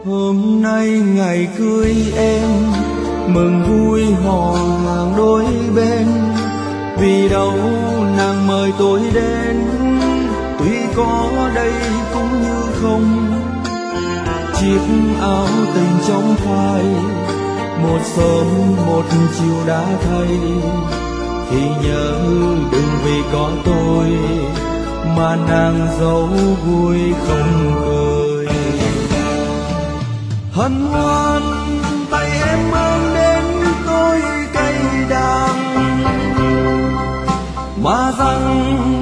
Hôm nay ngày cưới em, mừng vui hò hàng đôi bên. Vì đâu nàng mời tôi đến, tuy có đây cũng như không. Chiếc áo tình trong phai, một sớm một chiều đã thay. Thì nhớ đừng vì có tôi mà nàng dấu vui không cười. Hân hoan tay em mang đến tôi cây đàn, mà rằng